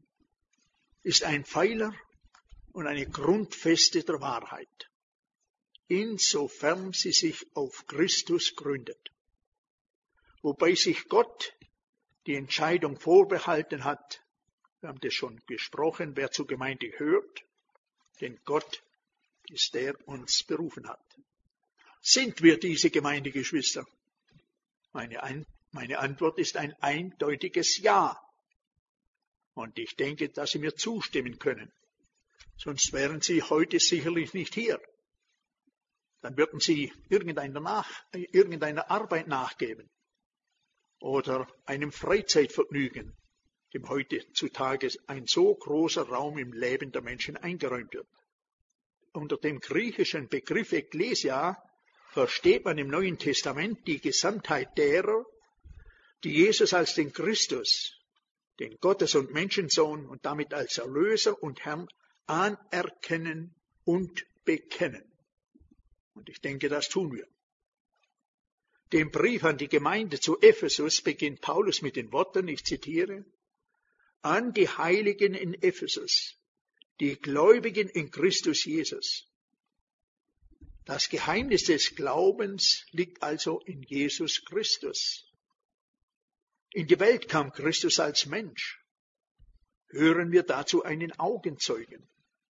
ist ein Pfeiler und eine Grundfeste der Wahrheit, insofern sie sich auf Christus gründet. Wobei sich Gott die Entscheidung vorbehalten hat, wir haben das schon besprochen, wer zur Gemeinde hört, denn Gott ist der uns berufen hat. Sind wir diese Gemeinde, Geschwister? Meine, An- meine Antwort ist ein eindeutiges Ja. Und ich denke, dass Sie mir zustimmen können. Sonst wären Sie heute sicherlich nicht hier. Dann würden Sie irgendeiner, nach, irgendeiner Arbeit nachgeben oder einem Freizeitvergnügen, dem heutzutage ein so großer Raum im Leben der Menschen eingeräumt wird. Unter dem griechischen Begriff Ekklesia versteht man im Neuen Testament die Gesamtheit derer, die Jesus als den Christus, den Gottes- und Menschensohn und damit als Erlöser und Herrn anerkennen und bekennen. Und ich denke, das tun wir. Den Brief an die Gemeinde zu Ephesus beginnt Paulus mit den Worten, ich zitiere, an die Heiligen in Ephesus, die Gläubigen in Christus Jesus. Das Geheimnis des Glaubens liegt also in Jesus Christus. In die Welt kam Christus als Mensch. Hören wir dazu einen Augenzeugen.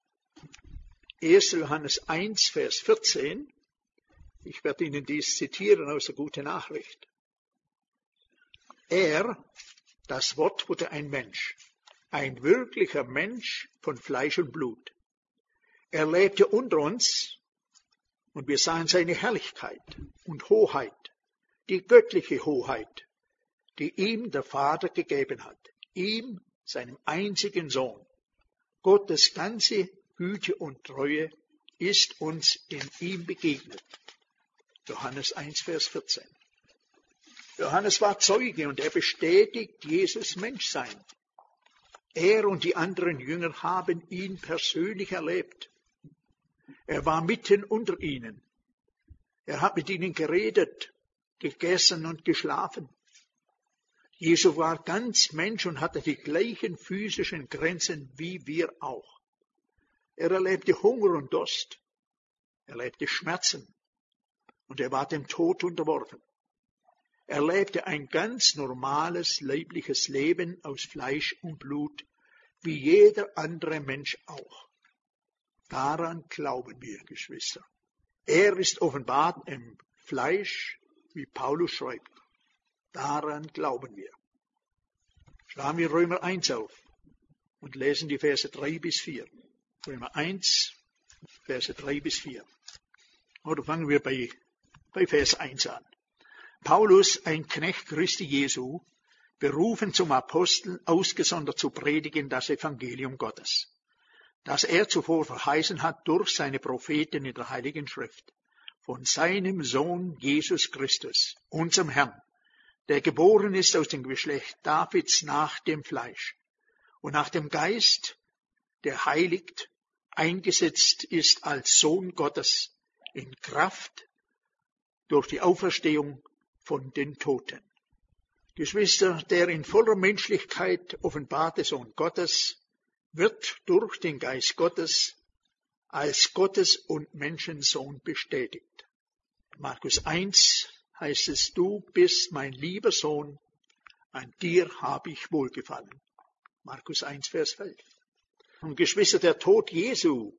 erster Johannes eins, Vers vierzehn. Ich werde Ihnen dies zitieren aus der Guten Nachricht. Er, das Wort, wurde ein Mensch, ein wirklicher Mensch von Fleisch und Blut. Er lebte unter uns und wir sahen seine Herrlichkeit und Hoheit, die göttliche Hoheit, die ihm der Vater gegeben hat, ihm, seinem einzigen Sohn. Gottes ganze Güte und Treue ist uns in ihm begegnet. Johannes eins, Vers vierzehn. Johannes war Zeuge und er bestätigt Jesus Menschsein. Er und die anderen Jünger haben ihn persönlich erlebt. Er war mitten unter ihnen. Er hat mit ihnen geredet, gegessen und geschlafen. Jesus war ganz Mensch und hatte die gleichen physischen Grenzen wie wir auch. Er erlebte Hunger und Durst. Er erlebte Schmerzen. Und er war dem Tod unterworfen. Er lebte ein ganz normales, leibliches Leben aus Fleisch und Blut, wie jeder andere Mensch auch. Daran glauben wir, Geschwister. Er ist offenbart im Fleisch, wie Paulus schreibt. Daran glauben wir. Schlagen wir Römer eins auf und lesen die Verse drei bis vier. Römer eins, Verse drei bis vier. Oder fangen wir bei, bei Vers eins an. Paulus, ein Knecht Christi Jesu, berufen zum Apostel, ausgesondert zu predigen das Evangelium Gottes, das er zuvor verheißen hat durch seine Propheten in der Heiligen Schrift, von seinem Sohn Jesus Christus, unserem Herrn, der geboren ist aus dem Geschlecht Davids nach dem Fleisch und nach dem Geist, der heiligt, eingesetzt ist als Sohn Gottes in Kraft durch die Auferstehung von den Toten. Geschwister, der in voller Menschlichkeit offenbarte Sohn Gottes wird durch den Geist Gottes als Gottes- und Menschensohn bestätigt. Markus eins heißt es, du bist mein lieber Sohn, an dir habe ich wohlgefallen. Markus eins, Vers elf. Und Geschwister, der Tod Jesu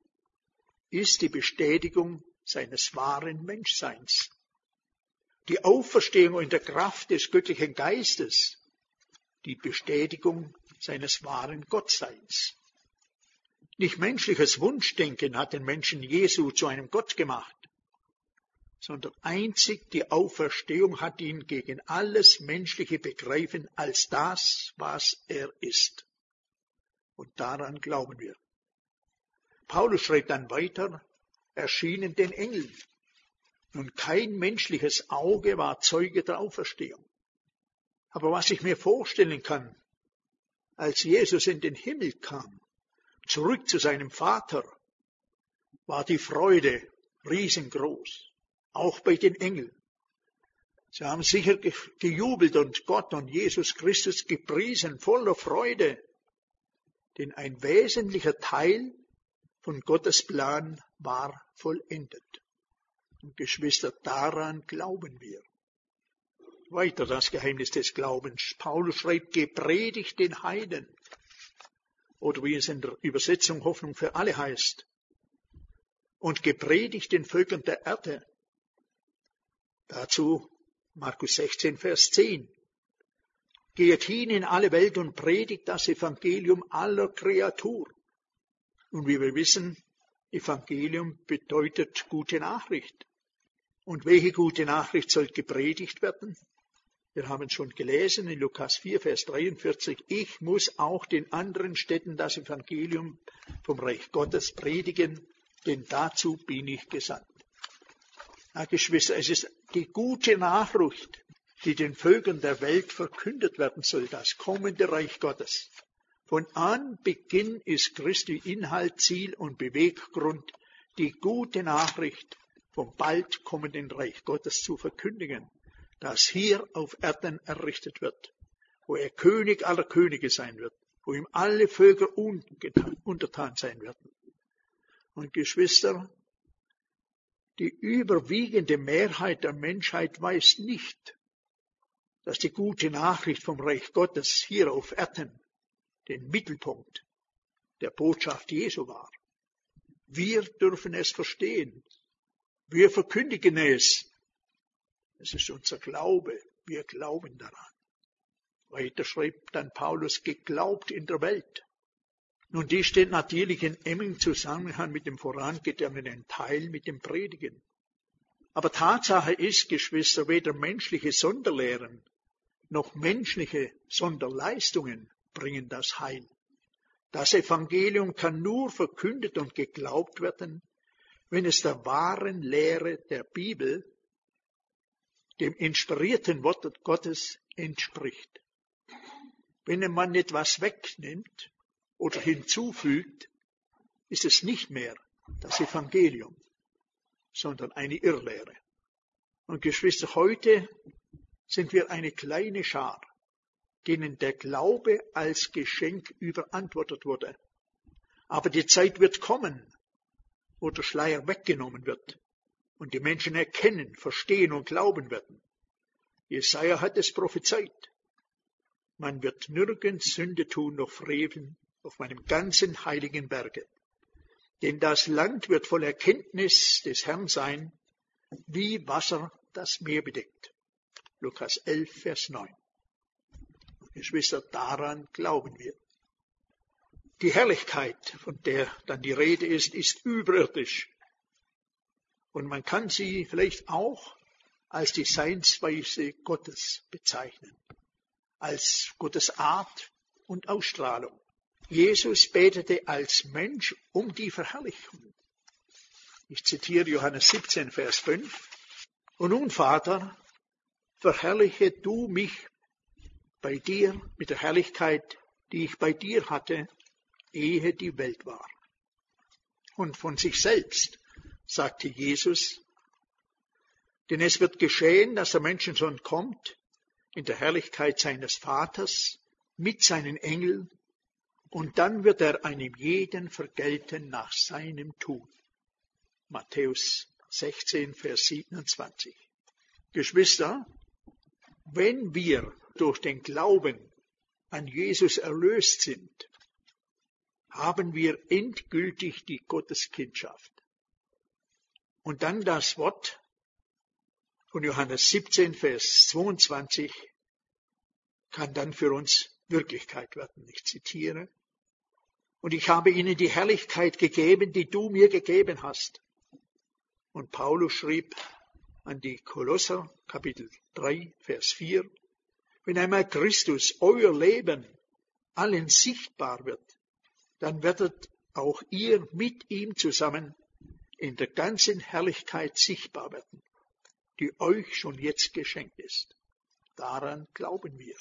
ist die Bestätigung seines wahren Menschseins. Die Auferstehung in der Kraft des göttlichen Geistes, die Bestätigung seines wahren Gottseins. Nicht menschliches Wunschdenken hat den Menschen Jesu zu einem Gott gemacht, sondern einzig die Auferstehung hat ihn gegen alles menschliche Begreifen als das, was er ist. Und daran glauben wir. Paulus schreibt dann weiter, erschienen den Engeln. Und kein menschliches Auge war Zeuge der Auferstehung. Aber was ich mir vorstellen kann, als Jesus in den Himmel kam, zurück zu seinem Vater, war die Freude riesengroß, auch bei den Engeln. Sie haben sicher gejubelt und Gott und Jesus Christus gepriesen, voller Freude, denn ein wesentlicher Teil von Gottes Plan war vollendet. Und Geschwister, daran glauben wir. Weiter das Geheimnis des Glaubens. Paulus schreibt, gepredigt den Heiden. Oder wie es in der Übersetzung Hoffnung für alle heißt. Und gepredigt den Völkern der Erde. Dazu Markus sechzehn, Vers zehn. Geht hin in alle Welt und predigt das Evangelium aller Kreatur. Und wie wir wissen, Evangelium bedeutet gute Nachricht. Und welche gute Nachricht soll gepredigt werden? Wir haben es schon gelesen in Lukas vier, Vers dreiundvierzig. Ich muss auch den anderen Städten das Evangelium vom Reich Gottes predigen, denn dazu bin ich gesandt. Ja, Geschwister, es ist die gute Nachricht, die den Völkern der Welt verkündet werden soll, das kommende Reich Gottes. Von Anbeginn ist Christi Inhalt, Ziel und Beweggrund, die gute Nachricht vom bald kommenden Reich Gottes zu verkündigen, das hier auf Erden errichtet wird, wo er König aller Könige sein wird, wo ihm alle Völker untertan sein werden. Und Geschwister, die überwiegende Mehrheit der Menschheit weiß nicht, dass die gute Nachricht vom Reich Gottes hier auf Erden den Mittelpunkt der Botschaft Jesu war. Wir dürfen es verstehen. Wir verkündigen es. Es ist unser Glaube. Wir glauben daran. Weiter schreibt dann Paulus, geglaubt in der Welt. Nun, die steht natürlich in engem Zusammenhang mit dem vorangegangenen Teil, mit dem Predigen. Aber Tatsache ist, Geschwister, weder menschliche Sonderlehren noch menschliche Sonderleistungen bringen das Heil. Das Evangelium kann nur verkündet und geglaubt werden, wenn es der wahren Lehre der Bibel, dem inspirierten Wort Gottes, entspricht. Wenn man etwas wegnimmt oder hinzufügt, ist es nicht mehr das Evangelium, sondern eine Irrlehre. Und Geschwister, heute sind wir eine kleine Schar, denen der Glaube als Geschenk überantwortet wurde. Aber die Zeit wird kommen, wo der Schleier weggenommen wird und die Menschen erkennen, verstehen und glauben werden. Jesaja hat es prophezeit. Man wird nirgends Sünde tun noch Frevel auf meinem ganzen heiligen Berge. Denn das Land wird voll Erkenntnis des Herrn sein, wie Wasser das Meer bedeckt. Lukas elf, Vers neun. Geschwister, daran glauben wir. Die Herrlichkeit, von der dann die Rede ist, ist überirdisch. Und man kann sie vielleicht auch als die Seinsweise Gottes bezeichnen, als Gottes Art und Ausstrahlung. Jesus betete als Mensch um die Verherrlichung. Ich zitiere Johannes siebzehn, Vers fünf. Und nun, Vater, verherrliche du mich bei dir mit der Herrlichkeit, die ich bei dir hatte, ehe die Welt war. Und von sich selbst sagte Jesus, denn es wird geschehen, dass der Menschensohn kommt in der Herrlichkeit seines Vaters mit seinen Engeln, und dann wird er einem jeden vergelten nach seinem Tun. Matthäus sechzehn, Vers siebenundzwanzig. Geschwister, wenn wir durch den Glauben an Jesus erlöst sind, haben wir endgültig die Gotteskindschaft. Und dann das Wort von Johannes siebzehn, Vers zweiundzwanzig kann dann für uns Wirklichkeit werden. Ich zitiere. Und ich habe ihnen die Herrlichkeit gegeben, die du mir gegeben hast. Und Paulus schrieb an die Kolosser, Kapitel drei, Vers vier, wenn einmal Christus, euer Leben, allen sichtbar wird, dann werdet auch ihr mit ihm zusammen in der ganzen Herrlichkeit sichtbar werden, die euch schon jetzt geschenkt ist. Daran glauben wir.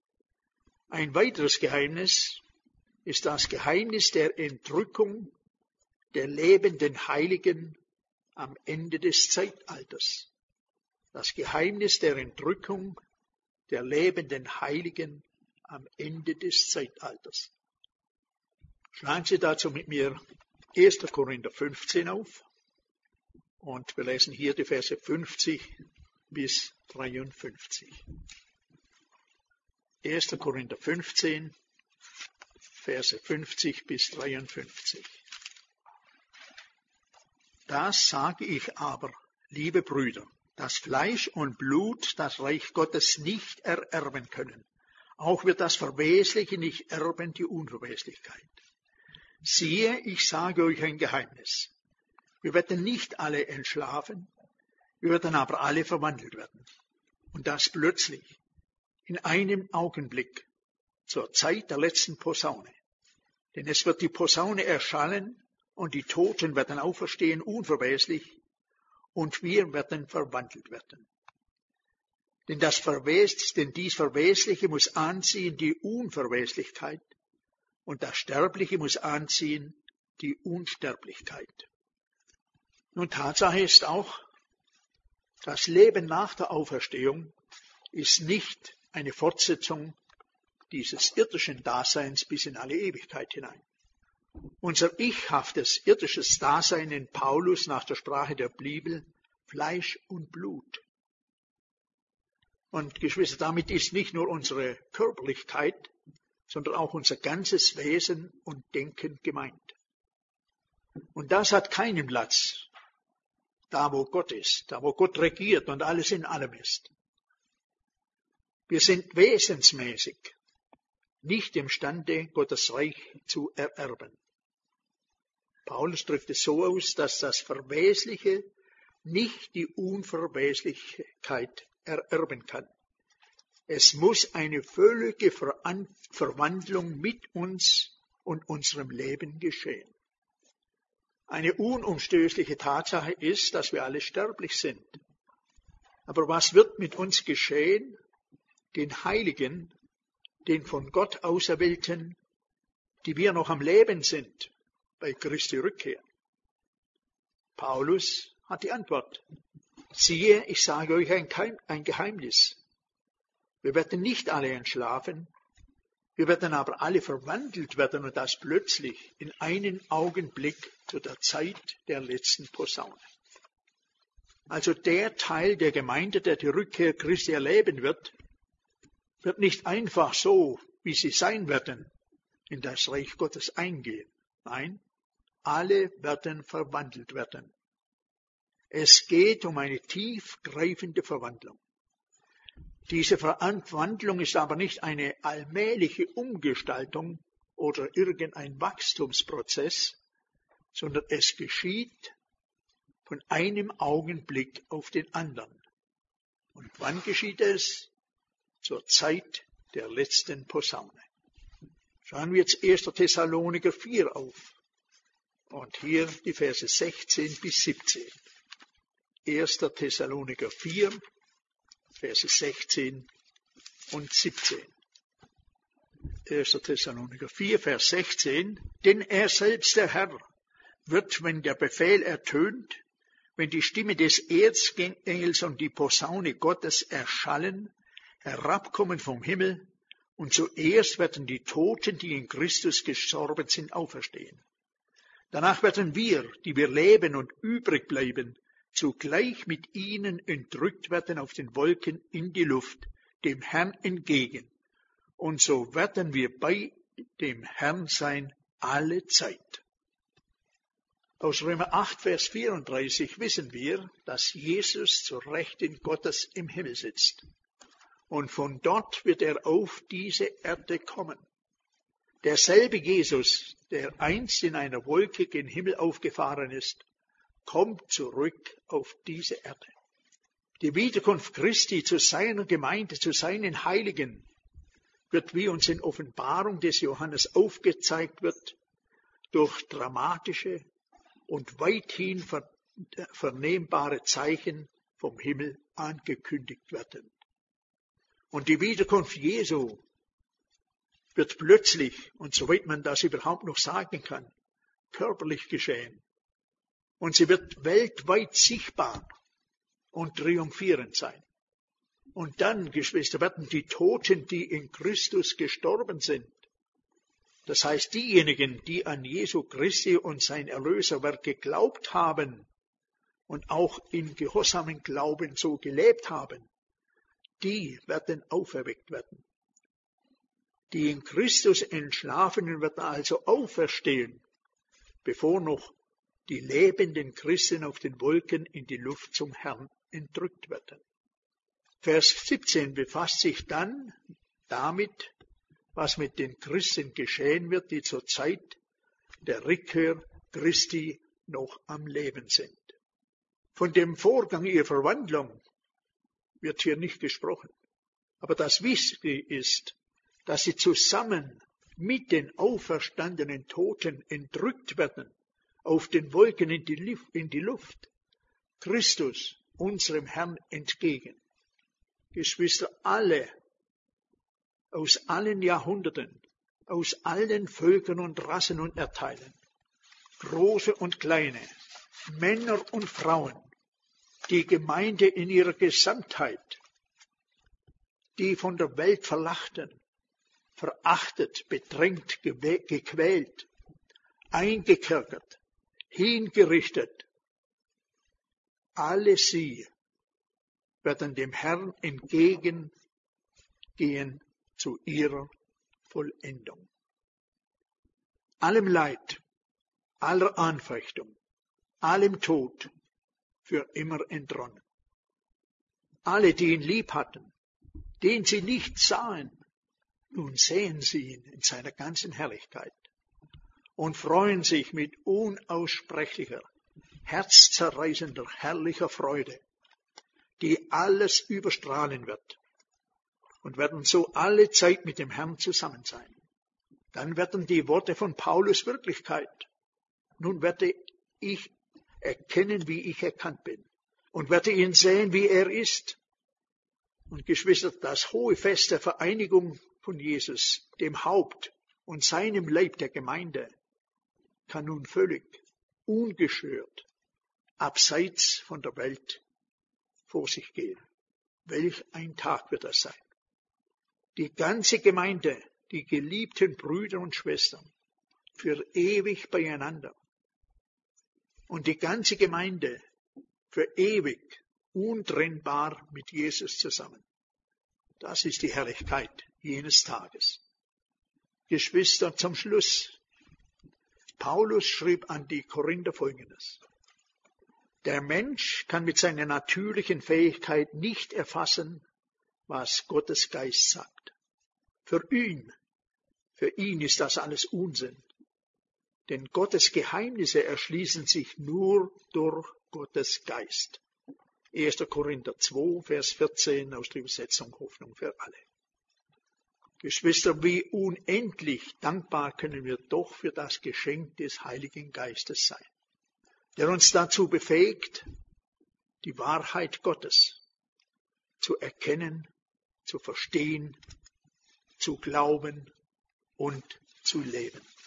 Ein weiteres Geheimnis ist das Geheimnis der Entrückung der lebenden Heiligen am Ende des Zeitalters. Das Geheimnis der Entrückung der lebenden Heiligen am Ende des Zeitalters. Schlagen Sie dazu mit mir erster Korinther fünfzehn auf und wir lesen hier die Verse fünfzig bis dreiundfünfzig. erster Korinther fünfzehn, Verse fünfzig bis dreiundfünfzig. Das sage ich aber, liebe Brüder, dass Fleisch und Blut das Reich Gottes nicht ererben können. Auch wird das Verwesliche nicht erben die Unverweslichkeit. Siehe, ich sage euch ein Geheimnis. Wir werden nicht alle entschlafen, wir werden aber alle verwandelt werden. Und das plötzlich, in einem Augenblick, zur Zeit der letzten Posaune. Denn es wird die Posaune erschallen und die Toten werden auferstehen unverweslich und wir werden verwandelt werden. Denn, das Verwes, denn dies Verwesliche muss anziehen die Unverweslichkeit und das Sterbliche muss anziehen die Unsterblichkeit. Nun, Tatsache ist auch, das Leben nach der Auferstehung ist nicht eine Fortsetzung dieses irdischen Daseins bis in alle Ewigkeit hinein. Unser ichhaftes irdisches Dasein in Paulus nach der Sprache der Bibel Fleisch und Blut. Und Geschwister, damit ist nicht nur unsere Körperlichkeit, sondern auch unser ganzes Wesen und Denken gemeint. Und das hat keinen Platz, da wo Gott ist, da wo Gott regiert und alles in allem ist. Wir sind wesensmäßig nicht imstande, Gottes Reich zu ererben. Paulus drückt es so aus, dass das Verwesliche nicht die Unverweslichkeit ererben kann. Es muss eine völlige Verwandlung mit uns und unserem Leben geschehen. Eine unumstößliche Tatsache ist, dass wir alle sterblich sind. Aber was wird mit uns geschehen, den Heiligen, den von Gott Auserwählten, die wir noch am Leben sind, bei Christi Rückkehr? Paulus hat die Antwort. Siehe, ich sage euch ein Geheimnis. Wir werden nicht alle entschlafen, wir werden aber alle verwandelt werden und das plötzlich in einen Augenblick zu der Zeit der letzten Posaune. Also der Teil der Gemeinde, der die Rückkehr Christi erleben wird, wird nicht einfach so, wie sie sein werden, in das Reich Gottes eingehen. Nein, alle werden verwandelt werden. Es geht um eine tiefgreifende Verwandlung. Diese Verwandlung ist aber nicht eine allmähliche Umgestaltung oder irgendein Wachstumsprozess, sondern es geschieht von einem Augenblick auf den anderen. Und wann geschieht es? Zur Zeit der letzten Posaune. Schauen wir jetzt erster Thessaloniker vier auf. Und hier die Verse sechzehn bis siebzehn. erster Thessaloniker vier, Verse sechzehn und siebzehn. erster Thessaloniker vier, Vers sechzehn. Denn er selbst, der Herr, wird, wenn der Befehl ertönt, wenn die Stimme des Erzengels und die Posaune Gottes erschallen, herabkommen vom Himmel, und zuerst werden die Toten, die in Christus gestorben sind, auferstehen. Danach werden wir, die wir leben und übrig bleiben, zugleich mit ihnen entrückt werden auf den Wolken in die Luft, dem Herrn entgegen. Und so werden wir bei dem Herrn sein alle Zeit. Aus Römer acht, Vers vierunddreißig wissen wir, dass Jesus zur Rechten Gottes im Himmel sitzt. Und von dort wird er auf diese Erde kommen. Derselbe Jesus, der einst in einer Wolke gen Himmel aufgefahren ist, kommt zurück auf diese Erde. Die Wiederkunft Christi zu seiner Gemeinde, zu seinen Heiligen, wird, wie uns in Offenbarung des Johannes aufgezeigt wird, durch dramatische und weithin vernehmbare Zeichen vom Himmel angekündigt werden. Und die Wiederkunft Jesu wird plötzlich, und soweit man das überhaupt noch sagen kann, körperlich geschehen. Und sie wird weltweit sichtbar und triumphierend sein. Und dann, Geschwister, werden die Toten, die in Christus gestorben sind, das heißt diejenigen, die an Jesu Christi und sein Erlöserwerk geglaubt haben und auch in gehorsamen Glauben so gelebt haben, die werden auferweckt werden. Die in Christus Entschlafenen werden also auferstehen, bevor noch die lebenden Christen auf den Wolken in die Luft zum Herrn entrückt werden. Vers siebzehn befasst sich dann damit, was mit den Christen geschehen wird, die zur Zeit der Rückkehr Christi noch am Leben sind. Von dem Vorgang ihrer Verwandlung wird hier nicht gesprochen. Aber das Wichtige ist, dass sie zusammen mit den auferstandenen Toten entrückt werden, auf den Wolken in die, in die Luft, Christus, unserem Herrn, entgegen. Geschwister, alle, aus allen Jahrhunderten, aus allen Völkern und Rassen und Erdteilen, große und kleine, Männer und Frauen, die Gemeinde in ihrer Gesamtheit, die von der Welt verlachten, verachtet, bedrängt, gequält, eingekerkert, hingerichtet, alle sie werden dem Herrn entgegengehen zu ihrer Vollendung. Allem Leid, aller Anfechtung, allem Tod für immer entronnen. Alle, die ihn lieb hatten, den sie nicht sahen, nun sehen sie ihn in seiner ganzen Herrlichkeit und freuen sich mit unaussprechlicher, herzzerreißender, herrlicher Freude, die alles überstrahlen wird, und werden so alle Zeit mit dem Herrn zusammen sein. Dann werden die Worte von Paulus Wirklichkeit. Nun werde ich erkennen, wie ich erkannt bin, und werde ihn sehen, wie er ist. Und Geschwister, das hohe Fest der Vereinigung von Jesus, dem Haupt und seinem Leib der Gemeinde, kann nun völlig ungestört abseits von der Welt vor sich gehen. Welch ein Tag wird das sein. Die ganze Gemeinde, die geliebten Brüder und Schwestern, für ewig beieinander. Und die ganze Gemeinde für ewig untrennbar mit Jesus zusammen. Das ist die Herrlichkeit jenes Tages. Geschwister, zum Schluss. Paulus schrieb an die Korinther Folgendes. Der Mensch kann mit seiner natürlichen Fähigkeit nicht erfassen, was Gottes Geist sagt. Für ihn, für ihn ist das alles Unsinn. Denn Gottes Geheimnisse erschließen sich nur durch Gottes Geist. erster Korinther zwei, Vers vierzehn aus der Übersetzung Hoffnung für alle. Geschwister, wie unendlich dankbar können wir doch für das Geschenk des Heiligen Geistes sein, der uns dazu befähigt, die Wahrheit Gottes zu erkennen, zu verstehen, zu glauben und zu leben.